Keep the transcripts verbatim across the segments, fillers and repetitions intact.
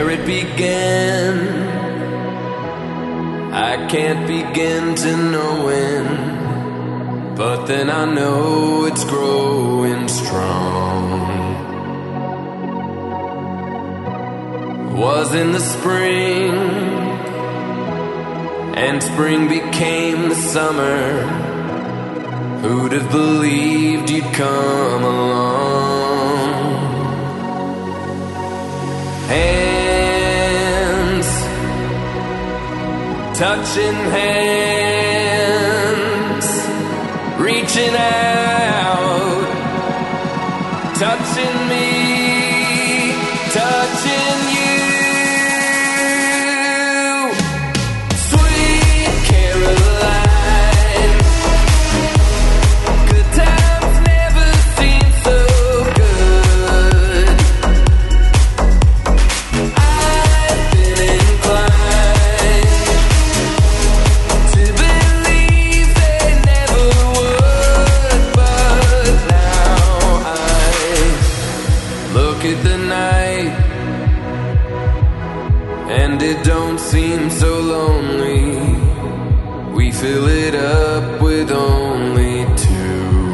where it began. I can't begin to know when, but then I know it's growing strong. Was in the spring, and spring became the summer. Who'd have believed you'd come along? Hands touching hands, reaching out, touching me, touching you. Sweet Caroline, good times never seem so good. I've been inclined to believe they never would, but now I look at the night and it don't seem so lonely. We fill it up with only two.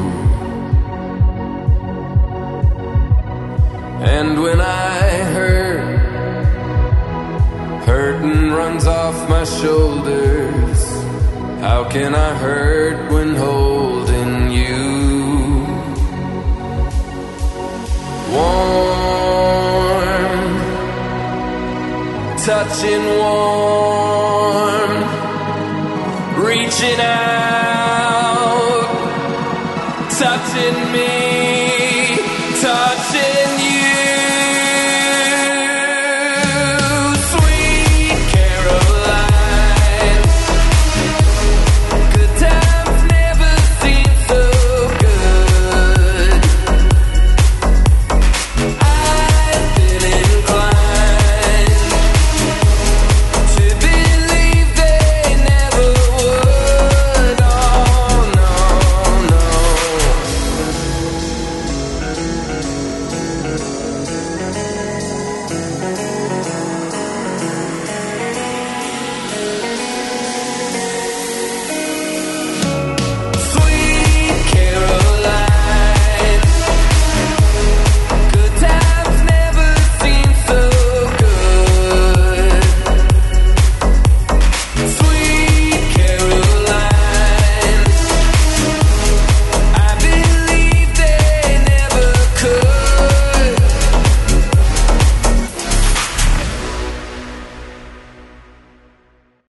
And when I hurt, hurting runs off my shoulders. How can I hurt when holding you? Warm, touching warm, reaching out, touching me, touching you.